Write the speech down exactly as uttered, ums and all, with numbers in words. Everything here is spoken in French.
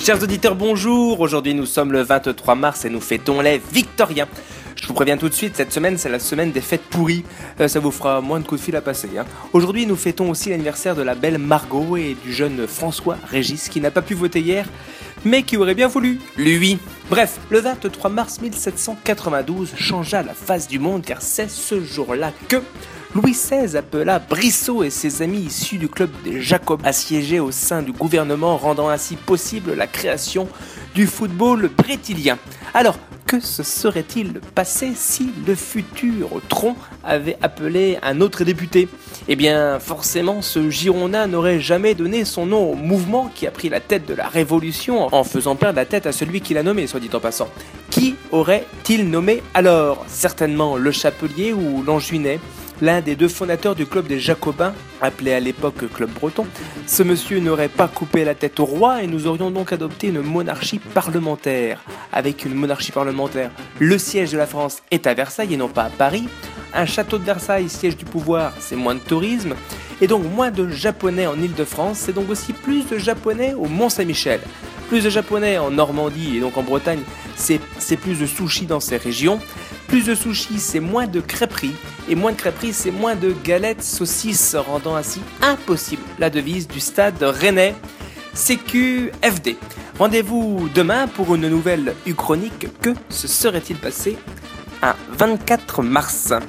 Chers auditeurs, bonjour. Aujourd'hui, nous sommes le vingt-trois mars et nous fêtons les Victoriens. Je vous préviens tout de suite, cette semaine, c'est la semaine des fêtes pourries. Euh, ça vous fera moins de coups de fil à passer. Hein. Aujourd'hui, nous fêtons aussi l'anniversaire de la belle Margot et du jeune François Régis qui n'a pas pu voter hier, mais qui aurait bien voulu, lui. Bref, le vingt-trois mars mille sept cent quatre-vingt-douze changea la face du monde car c'est ce jour-là que Louis seize appela Brissot et ses amis issus du club des Jacobins à siéger au sein du gouvernement, rendant ainsi possible la création du football brétilien. Alors, que se serait-il passé si le futur Tron avait appelé un autre député ? Eh bien, forcément, ce Girondin n'aurait jamais donné son nom au mouvement qui a pris la tête de la Révolution en faisant perdre la tête à celui qui l'a nommé, soit dit en passant. Qui aurait-il nommé alors ? Certainement le Chapelier ou l'Anjuinais, l'un des deux fondateurs du club des Jacobins, appelé à l'époque Club Breton. Ce monsieur n'aurait pas coupé la tête au roi et nous aurions donc adopté une monarchie parlementaire. Avec une monarchie parlementaire, le siège de la France est à Versailles et non pas à Paris. Un château de Versailles, siège du pouvoir, c'est moins de tourisme. Et donc moins de Japonais en Île-de-France, c'est donc aussi plus de Japonais au Mont-Saint-Michel. Plus de Japonais en Normandie et donc en Bretagne, c'est, c'est plus de sushis dans ces régions. Plus de sushis, c'est moins de crêperies. Et moins de crêperies, c'est moins de galettes saucisses, rendant ainsi impossible la devise du stade rennais C Q F D. Rendez-vous demain pour une nouvelle U-Chronique. Que se serait-il passé un vingt-quatre mars ?